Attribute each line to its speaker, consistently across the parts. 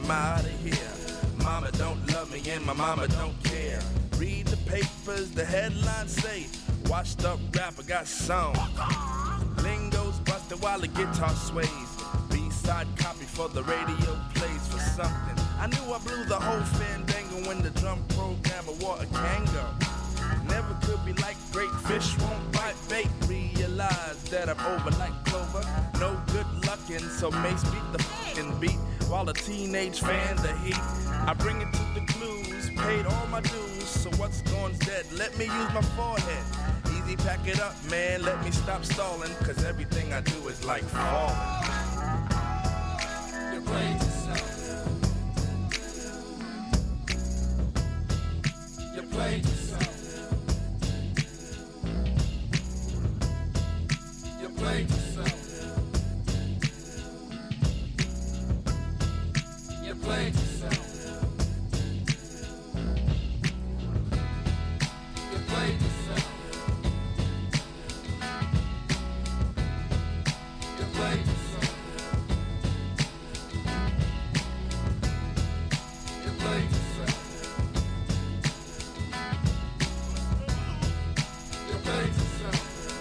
Speaker 1: I'm out of here. Mama don't love me and my mama don't care. Read the papers, the headlines say washed up rapper got song. Lingo's busted while the guitar sways. B-side copy for the radio plays for something. I knew I blew the whole fandango when the drum programmer wore a Kango. Never could be like great fish won't bite bait. Realize that I'm over like Clover. No good luckin', so Mace beat the fucking beat while the teenage fan the heat. I bring it to the clues, paid all my dues, so what's gone's dead? Let me use my forehead. Easy, pack it up, man. Let me stop stalling, cause everything I do is like falling. You played yourself. You played yourself. You played yourself. You played yourself. You played yourself. You played yourself. You played yourself. You played yourself.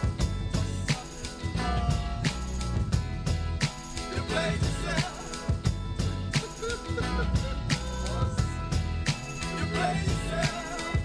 Speaker 1: You played yourself. You played yourself.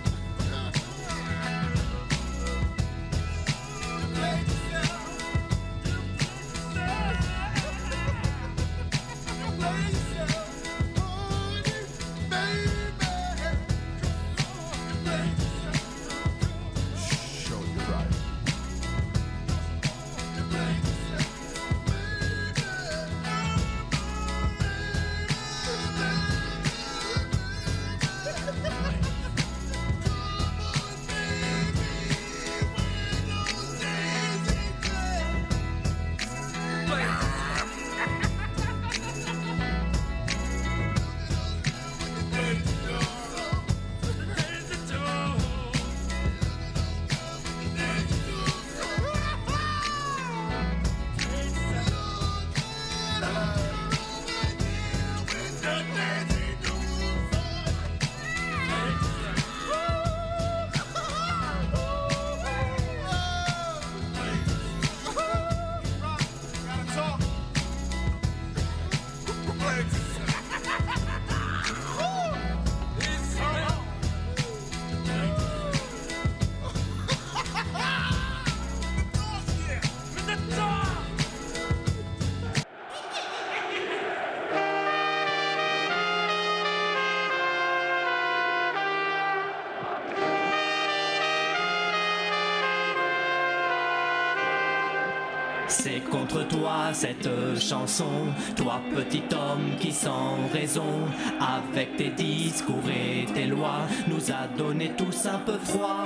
Speaker 2: C'est contre toi cette chanson, toi petit homme qui sans raison, avec tes discours et tes lois, nous a donné tous un peu froid.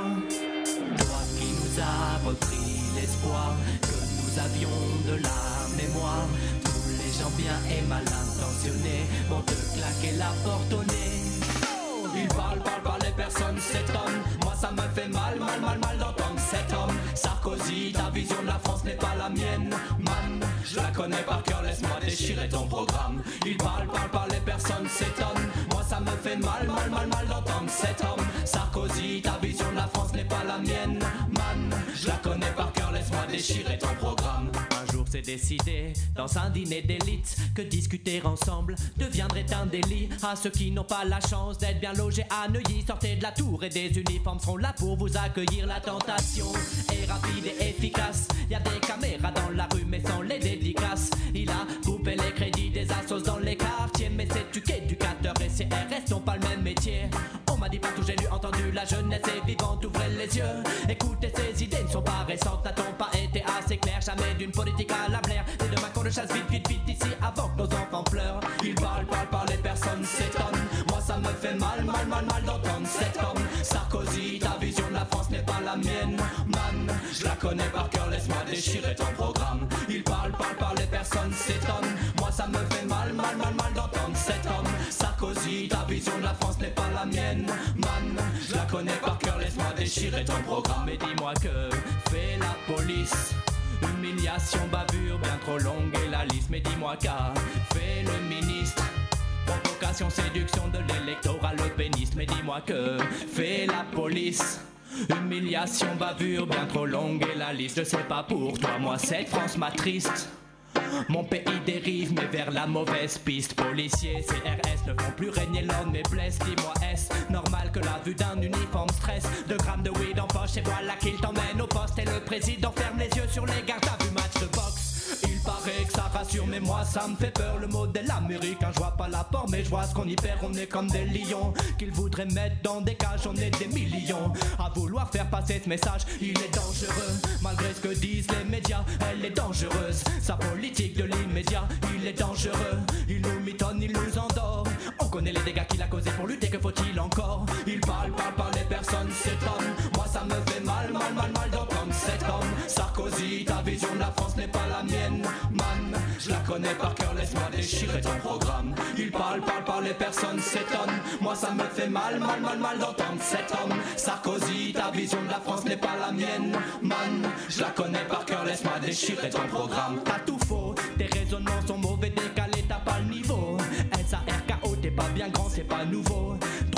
Speaker 2: Toi qui nous as repris l'espoir que nous avions de la mémoire, tous les gens bien et mal intentionnés vont te claquer la porte au nez. Il parle, les personnes s'étonnent. Moi ça me fait mal d'entendre cet homme. Sarkozy, ta vision de la France n'est pas la mienne. Man, je la connais par cœur, laisse-moi déchirer ton programme. Il parle, les personnes s'étonnent. Moi ça me fait mal d'entendre cet homme. Sarkozy, ta vision de la France n'est pas la mienne. Man, je la connais par cœur, laisse-moi déchirer ton programme. Un jour c'est décidé, dans un dîner d'élite, que discuter ensemble deviendrait un délit. À ceux qui n'ont pas la chance d'être bien logés à Neuilly, sortez de la tour et des uniformes seront là pour vous accueillir. La tentation est rapide et efficace. Y a des caméras dans la rue mais sans les dédicaces. Il a coupé les crédits des assos dans les quartiers, mais sais-tu qu'éducateur et CRS n'ont pas le même métier. On m'a dit partout, j'ai lu, entendu, la jeunesse est vivante, ouvrez les yeux. Écoutez, ces idées ne sont pas récentes, n'a-t-on pas été assez clair? Jamais d'une politique à la Blair. Et demain qu'on le chasse vite ici avant que nos enfants pleurent. Il parle, les personnes s'étonnent. Moi ça me fait mal d'entendre cet homme. Sarkozy, ta vision de la France n'est pas la mienne. Man, je la connais par cœur, laisse-moi déchirer ton programme. Il parle, les personnes s'étonnent. Moi ça me fait mal d'entendre cet homme. Sarkozy, ta vision de la France n'est pas la mienne. Man, je la connais par cœur, laisse-moi déchirer ton programme. Et dis-moi que fait la police? Humiliation, bavure, bien trop longue et la liste. Mais dis-moi qu'a fait le ministre Provocation, séduction de l'électorat, le péniste. Mais dis-moi que fait la police? Humiliation, bavure, bien trop longue et la liste. Je sais pas pour toi, moi cette France m'attriste. Mon pays dérive mais vers la mauvaise piste. Policiers, CRS ne font plus régner l'ordre mais blesse. Dis-moi est-ce normal que la vue d'un uniforme stresse? 2 grammes de weed en poche et voilà qu'il t'emmène au poste. Et le président ferme les yeux sur les gardes à vue match de boxe. Il paraît que ça rassure mais moi ça me fait peur. Le modèle américain, je vois pas l'apport mais je vois ce qu'on y perd. On est comme des lions qu'ils voudraient mettre dans des cages. On est des millions à vouloir faire passer ce message. Il est dangereux malgré ce que disent les médias. Elle est dangereuse, sa politique de l'immédiat. Il est dangereux, il nous mitonne, il nous endort. On connaît les dégâts qu'il a causés pour lutter, que faut-il encore? Il parle, les personnes s'étonnent. Moi ça me fait mal d'entendre cet homme. Sarkozy, ta vision de la France n'est pas la mienne, man. Je la connais par cœur, laisse-moi déchirer ton programme. Il parle, les personnes s'étonnent. Moi ça me fait mal d'entendre cet homme. Sarkozy, ta vision de la France n'est pas la mienne, man. Je la connais par cœur, laisse-moi déchirer ton programme. T'as tout faux, tes raisonnements sont mauvais, décalés, t'as pas le niveau. SARKO, t'es pas bien grand, c'est pas nouveau.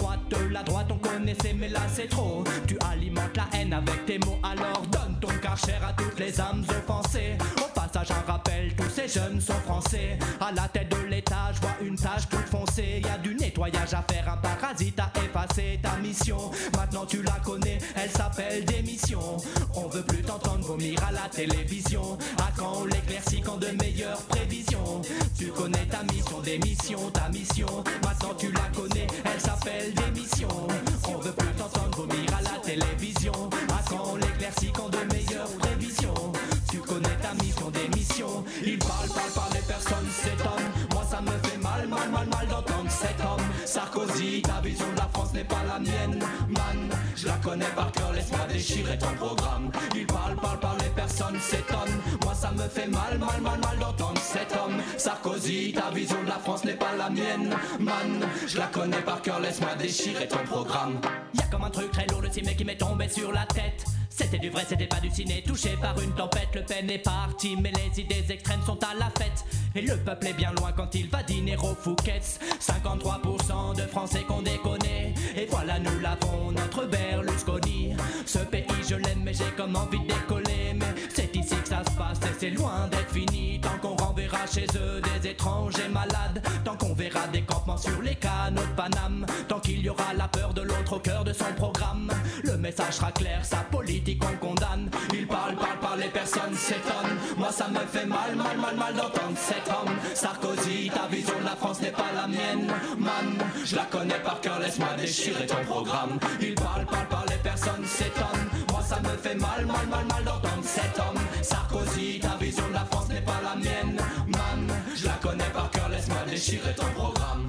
Speaker 2: La droite on connaissait mais là c'est trop. Tu alimentes la haine avec tes mots, alors donne ton Karcher à toutes les âmes offensées. Au passage un rappel, tous ces jeunes sont français. À la tête de l'état, je vois une tache toute foncée. Y a du nettoyage à faire, un parasite à effacer. Ta mission, maintenant tu la connais, elle s'appelle démission. On veut plus t'entendre vomir à la télévision. À quand on l'éclaircit, quand de meilleures prévisions. Tu connais ta mission, démission, ta mission. Maintenant tu la connais, elle s'appelle démission. On veut plus t'entendre vomir à la télévision. À quand on l'éclaircit, quand de meilleures prévisions. Tu connais ta mission, démission. Il parle, les personnes s'étonnent. Moi ça me fait mal d'entendre cet homme. Sarkozy, ta vision de la France n'est pas la mienne, man. Je la connais par cœur, laisse-moi déchirer ton programme. Il parle, les personnes s'étonnent. Moi ça me fait mal d'entendre cet homme. Sarkozy, ta vision de la France n'est pas la mienne, man. Je la connais par cœur, laisse-moi déchirer ton programme. Y'a comme un truc très lourd, le cimé qui m'est tombé sur la tête. C'était du vrai, c'était pas du ciné, touché par une tempête. Le Pen est parti, mais les idées extrêmes sont à la fête. Et le peuple est bien loin quand il va dîner au Fouquet's. 53% de Français qu'on déconne. Et voilà nous l'avons, notre Berlusconi. Ce pays je l'aime mais j'ai comme envie de décoller. Mais c'est ici que ça se passe et c'est loin d'être fini. Tant qu'on renverra chez eux des étrangers malades. Tant qu'on verra des campements sur les canaux de Paname. Tant qu'il y aura la peur de l'autre au cœur de son programme. Le message sera clair, sa politique on condamne. Il parle, les personnes s'étonnent. Moi ça me fait mal d'entendre cet homme. Sarkozy, ta vision de la France n'est pas la mienne, man. Je la connais par cœur, laisse-moi déchirer ton programme. Il parle, les personnes s'étonnent. Moi ça me fait mal d'entendre cet homme. Sarkozy, ta vision de la France n'est pas la mienne, man. Je la connais par cœur, laisse-moi déchirer ton programme.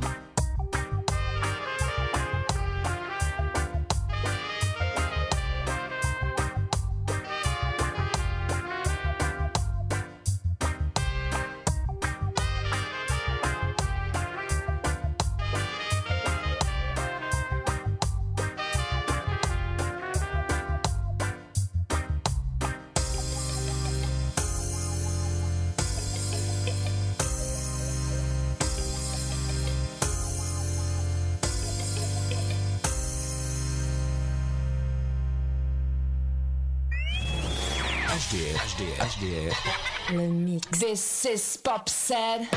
Speaker 3: HDR.
Speaker 4: Le mix. This is Popset.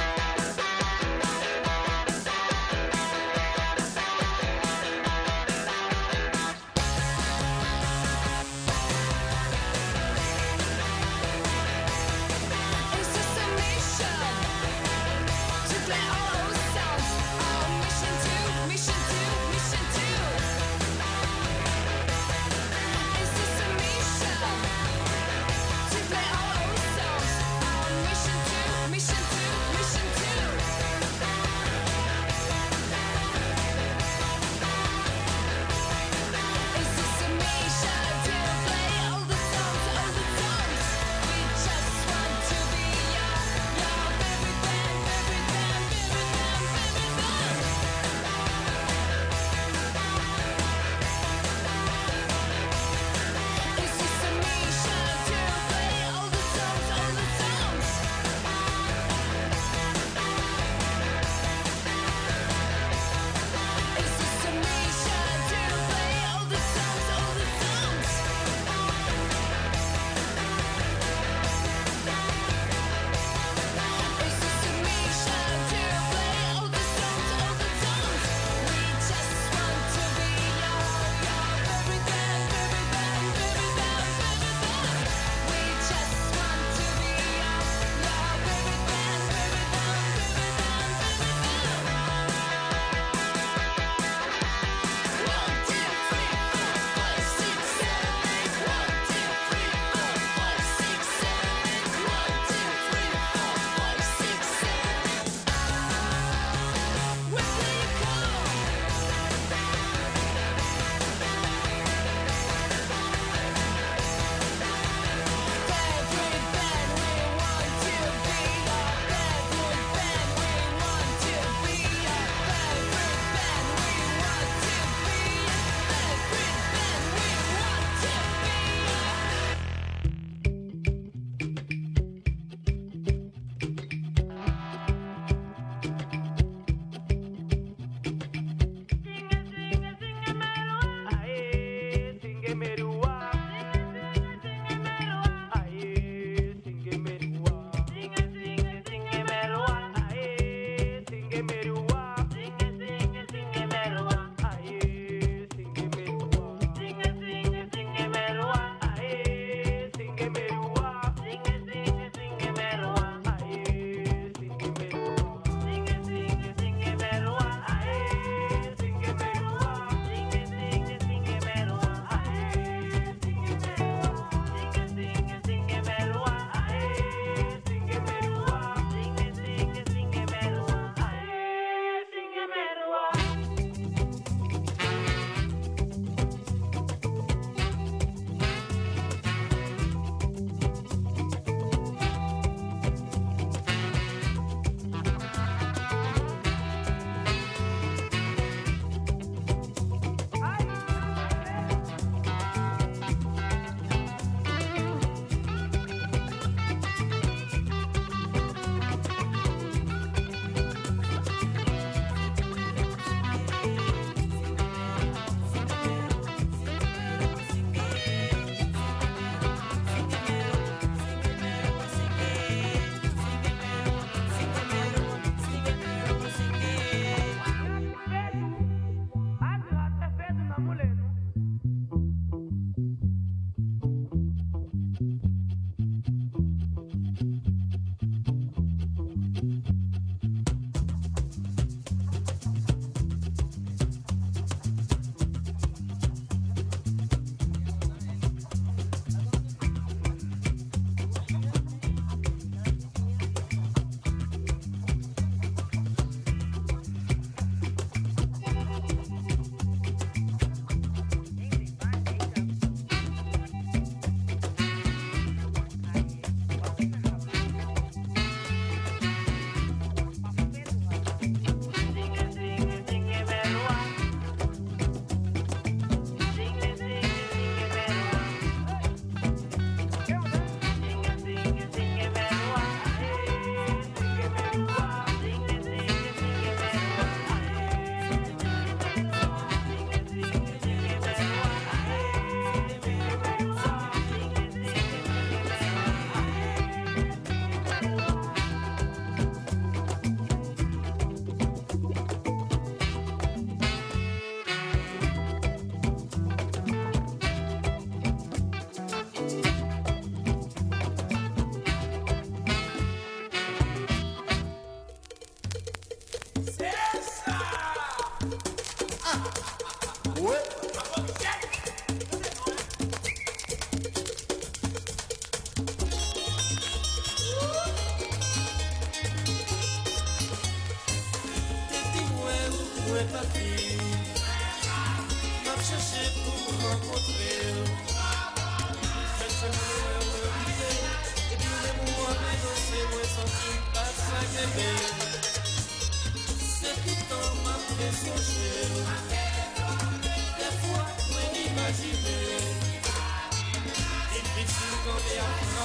Speaker 5: Mission 2, mission 2, mission 2.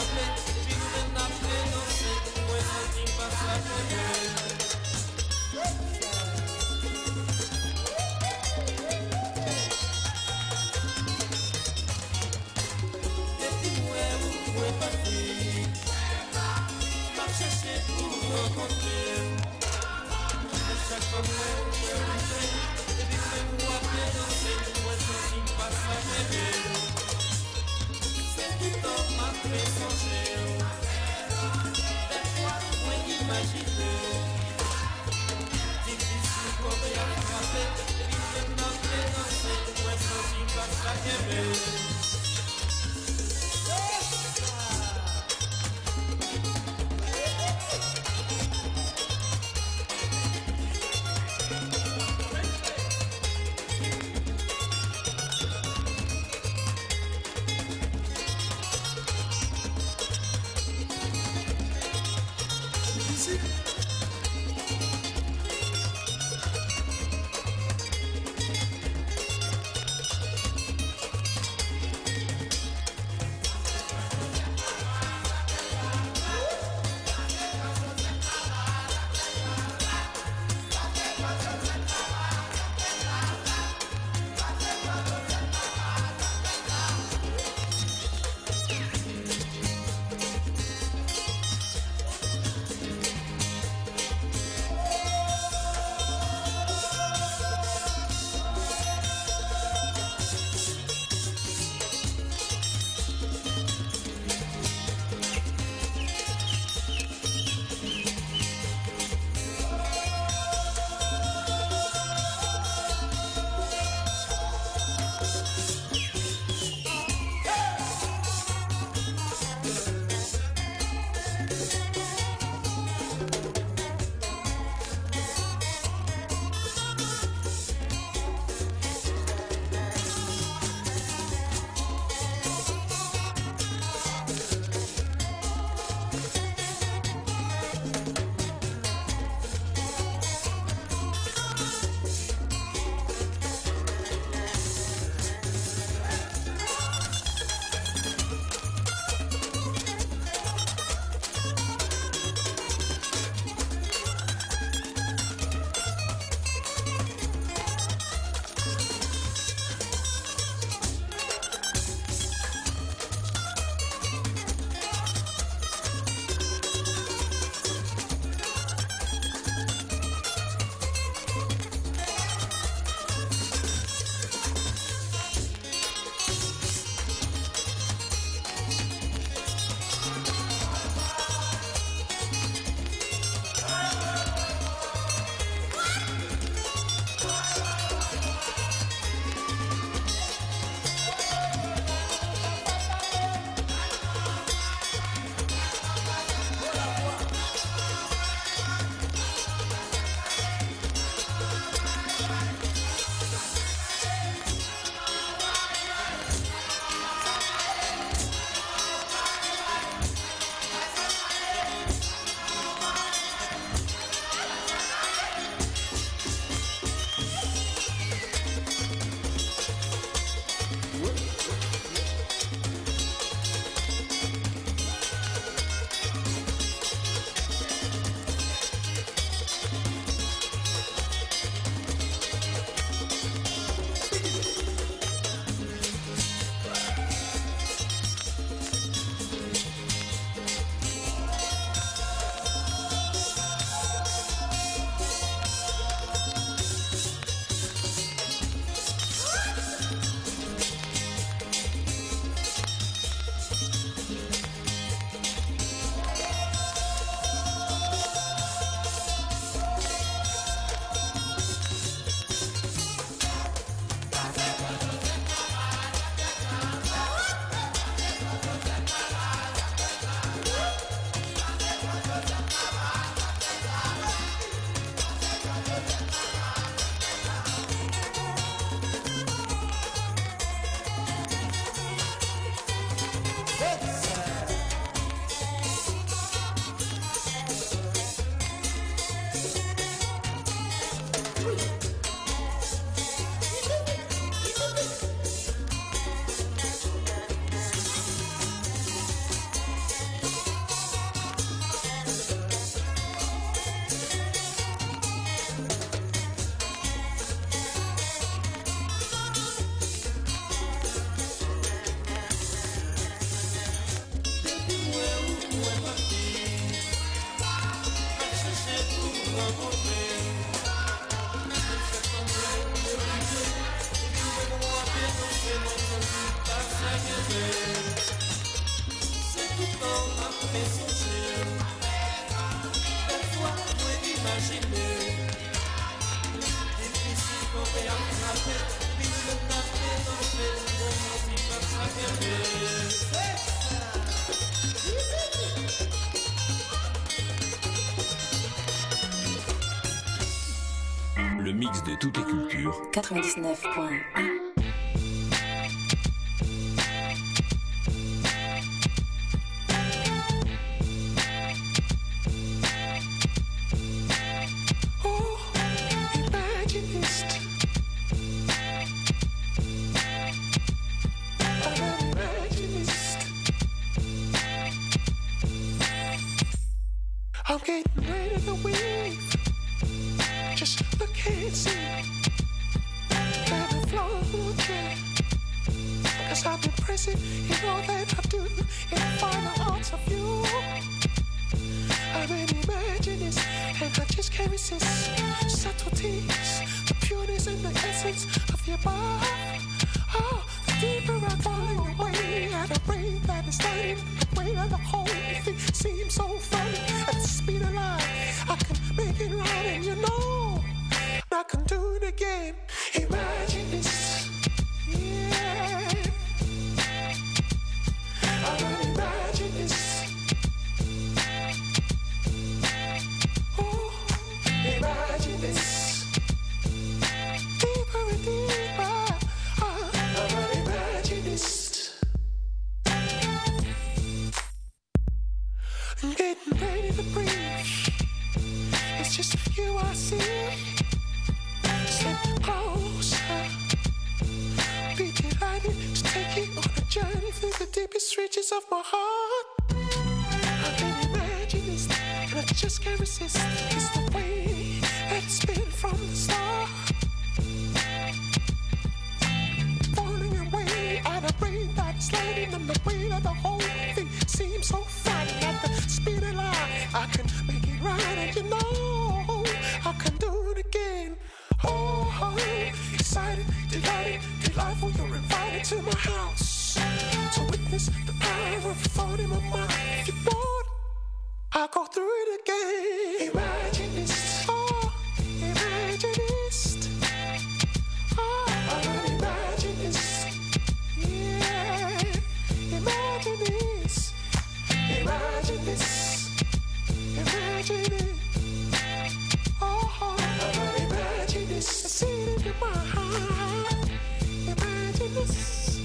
Speaker 5: rappelé, puis nous n'a fait danser, ouais, non, qui passe la gueule. Chercher pour nous rencontrer. Chaque fois que nous rencontrer, et puis que nous appeler danser, moi je ne passe pas rêver. C'est tout temps m'a fait songer. Des fois, moi imaginer.
Speaker 3: mix de toutes les cultures.
Speaker 4: 99.1.
Speaker 6: I'm getting ready to wave. Just look and see. Let me float, yeah. Cause I've been pressing in all that I do in the final arts of you. I've been imagining this, and I just can't resist. Subtleties, the pureness and the essence of your body. Oh, the deeper I'm falling away at a rate that is lighting the weight of the whole thing seems so funny. At the speed of light, I can make it right, and you know I can do it again. Imagine this, yeah. I can imagine this. Oh, imagine this. Deeper and deeper. I can imagine this. I'm getting ready to breathe. It's just you I see. Step closer. Be delighted to take you on a journey through the deepest reaches of my heart. I can imagine this, and I just can't resist. It's the way that it's been from the start. Falling away at a rate that is sliding, and the weight of the whole thing seems so frightening. At the speed of light, I can make it right, and you know I can do it again. Oh, excited, delighted, delightful. You're invited to my house to witness the power of thought in my mind. If you're bored, I'll go through it again. Imagine this, oh, imagine this. Oh, I can imagine this, yeah. Imagine this, imagine this, imagine it. Oh, I can imagine this. I see it in your mind. Imagine this.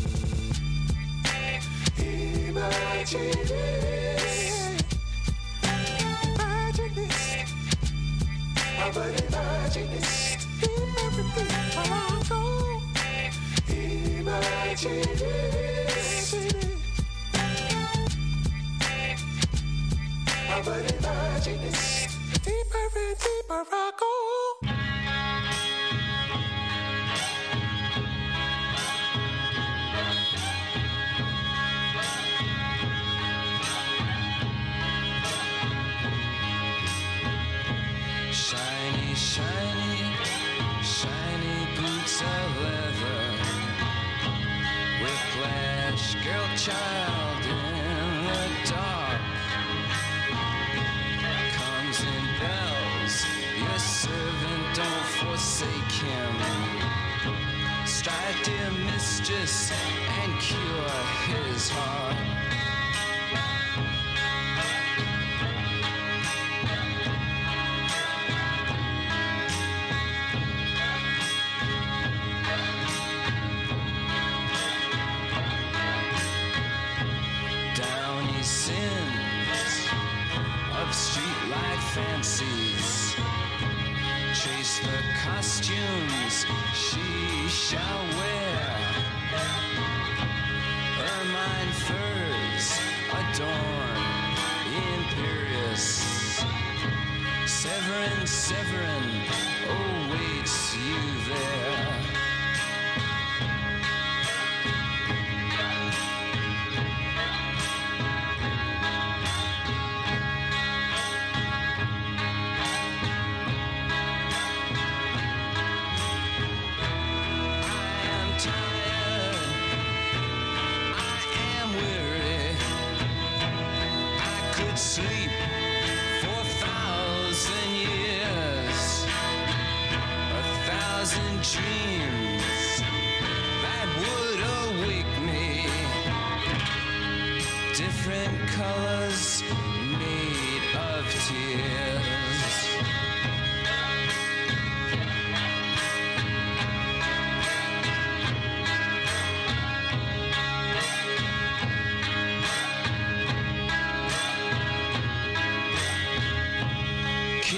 Speaker 6: Imagine this. Imagine this. I can imagine this. In everything where I go. Imagine this. I can imagine this. Deeper and deeper I go.
Speaker 7: Shiny, shiny, shiny boots of leather. Whiplash, girl child in the dark. Comes in bells, your servant, don't forsake him. Strike, dear mistress, and cure his heart. Downy sins of streetlight fancies. Chase the costumes she shall wear. Ermine furs adorn imperious. Severin, Severin awaits you there. Sleep for 1,000 years, 1,000 dreams that would awake me. Different colors made of tears.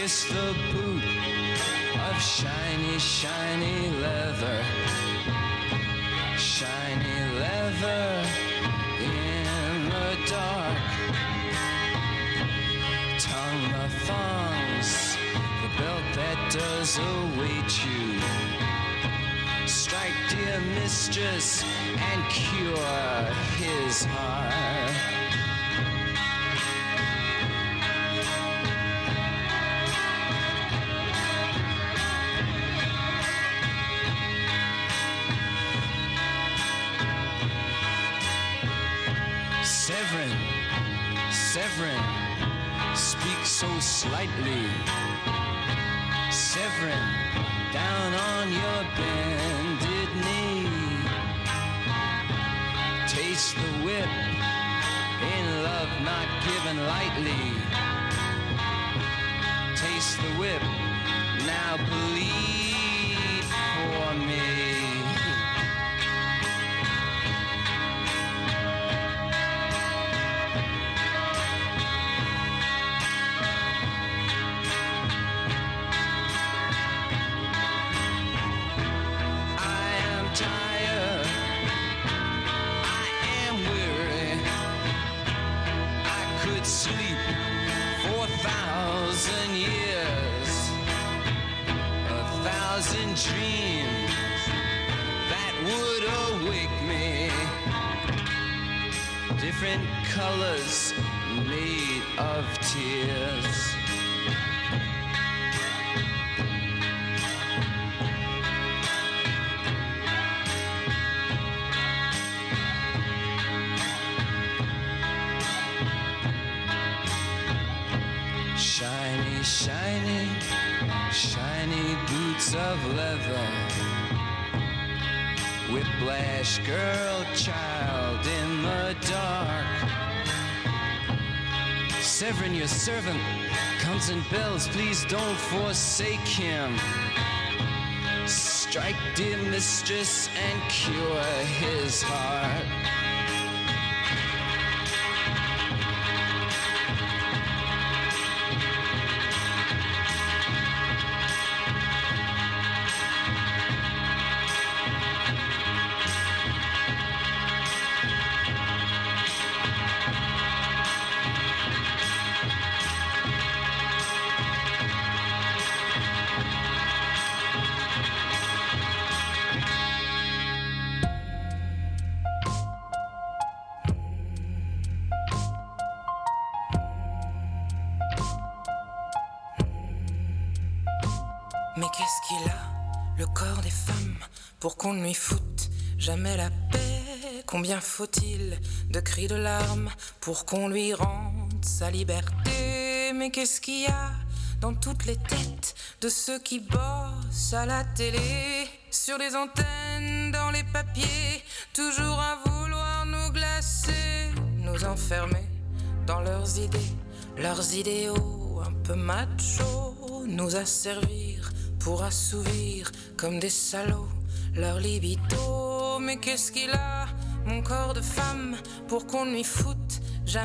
Speaker 7: kiss the boot of shiny, shiny leather. Shiny leather in the dark. Tongue the thongs, the belt that does await you. Strike, dear mistress, and cure his heart. Severin, Severin, speak so slightly. Severin, down on your bended knee. Taste the whip, in love not given lightly. Taste the whip, now bleed for me. Sleep for 1,000 years, 1,000 dreams that would awake me. Different colors made of tears. Shiny, shiny, shiny boots of leather. Whiplash girl, child in the dark. Severin, your servant, comes and bells. Please don't forsake him. Strike, dear mistress, and cure his heart.
Speaker 8: Mais qu'est-ce qu'il a, le corps des femmes, pour qu'on ne lui foute jamais la paix? Combien faut-il de cris de larmes pour qu'on lui rende sa liberté? Mais qu'est-ce qu'il y a dans toutes les têtes de ceux qui bossent à la télé, sur les antennes, dans les papiers, toujours à vouloir nous glacer, nous enfermer dans leurs idées, leurs idéaux un peu machos, nous asservir pour assouvir comme des salauds leur libido. Mais qu'est-ce qu'il a, mon corps de femme, pour qu'on ne lui foute